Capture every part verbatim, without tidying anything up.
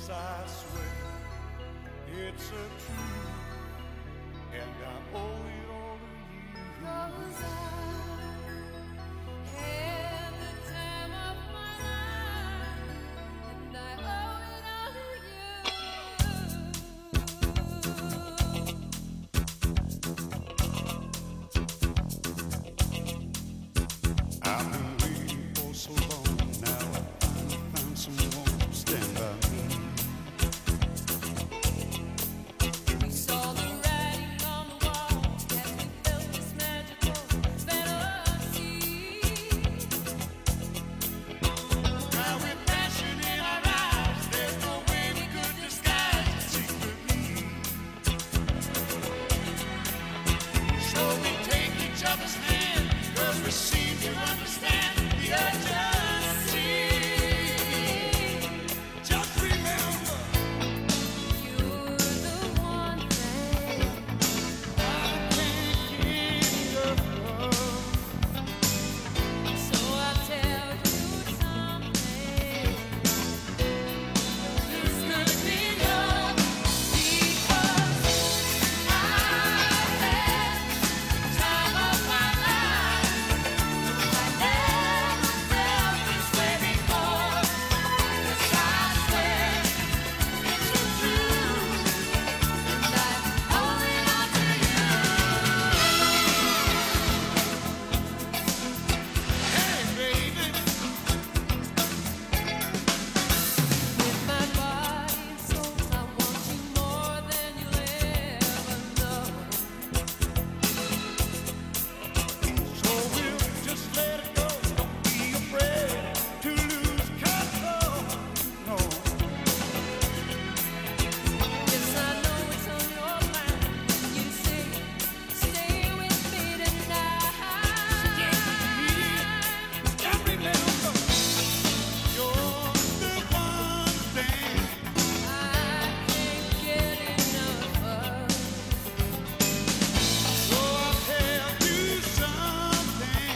I swear it's a truth, and I owe it all to you. 'Cause I had the time of my life, and I owe it all to you. I've been waiting for so long now. I found someone to stand by me. We saw the writing on the wall, and we felt this magical fantasy. Now with passion in our eyes, there's no way we could disguise it secretly. So we take each other's hand, 'cause we seem to understand the urgency. Just remember, you're the one thing I can't get enough of. So I'll tell you something. This could be love, because I had the time of my life. I never felt this way before. 'Cause I swear it's the truth, and I owe it all to you. Hey, baby, with my body and soul, I want you more than you'll ever know. So we'll just let it go. Don't be afraid to lose control. No. Yes, I know it's on your mind when you say, stay with me tonight. Stay with me. Just remember, you're the one thing I can't get enough of. So I'll tell you something.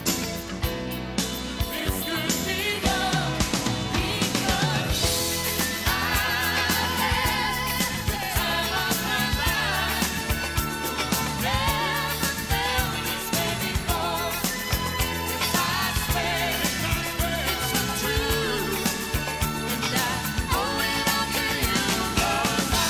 This could be love, because I had the time of my life. Never felt this way before. 'Cause I swear it's the truth, and I owe it all to you. 'Cause I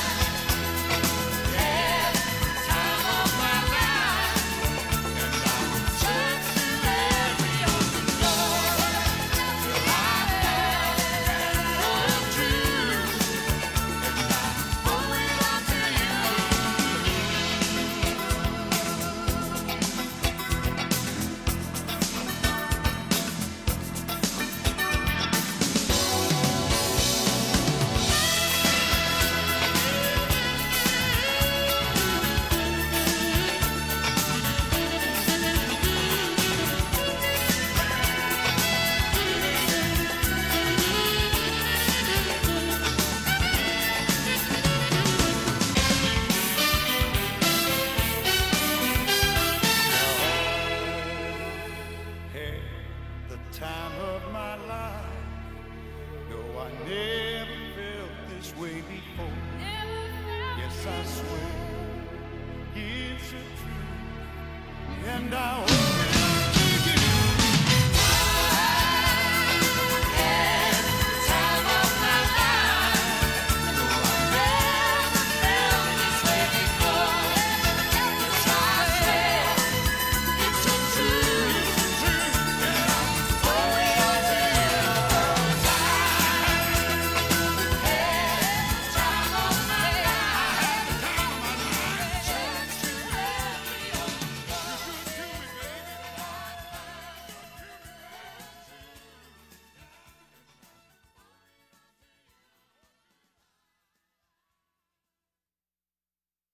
had the time of my life, and I will search through every open door till I found the truth, and I owe it all to you. Had the time of my life. No, I never felt this way before. Yes, I swear it's a truth, and I.